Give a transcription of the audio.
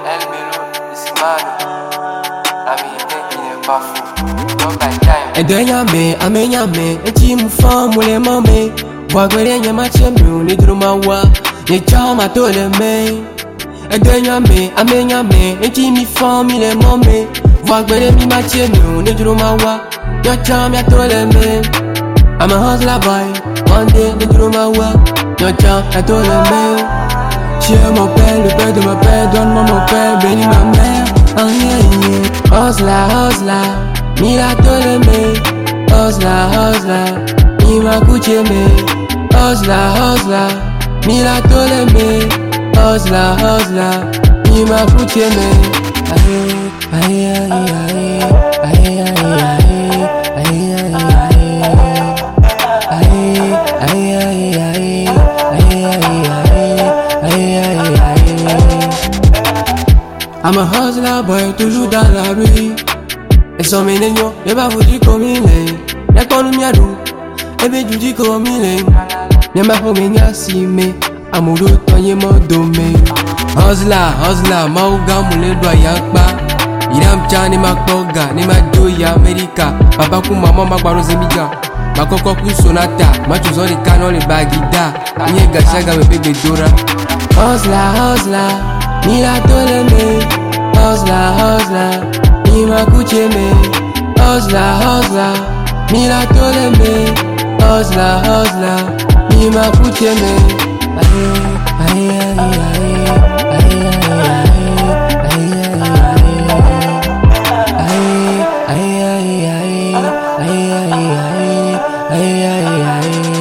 El Melo, Isimano, la vérité qui n'est pas fou. Don't buy time. E do nyame, ame nyame, enti mfa mule mame. Wa gwere nyama chemru ni drumawa, ni chama tole me. E do nyame, ame nyame, enti mi fa mi le mame. Wa gwere mi ma chemru ni drumawa, ni chama tole me. I'm a hustler boy, one day ni drumawa, ni chama tole me. Dieu m'appelle, le père de ma père, donne-moi mon père, bénis ma mère. Oh yeah yeah, hustler, hustler, mira tole me. Hustler, hustler, mi ma kuche me. Hustler, hustler, mira tole me. Hustler, hustler, mi ma kuche me. Aye, aye, aye, aye, aye, aye, aye, aye, I'm a hustler boy, toujours dans la rue. Et sans mes négnons, y'a pas foutu comme il est. Y'a qu'on nous miadou, et bien tu dis comme il est. Y'a ma femme y'a si mais, amoureux toi y'a mon domaine. Hustler, hustler, ma ouga moule doit y'a pas. Il a m'tcha ni ma koga, ni ma doya America. Papa kou maman ma kwaro zemiga. Ma koko kou sonata, ma chouzon les canons les bagida. Nye gachaga me bébé dora. Hustler, hustler, mira tole me. Hustler, hustler, mi ma kuche me. Hustler, hustler, mira tole me. Hustler, hustler, mi ma kuche me. Aye, aye, aye, aye, aye, aye, aye, aye, aye, aye, aye, aye, aye, aye, aye, aye, aye, aye, aye.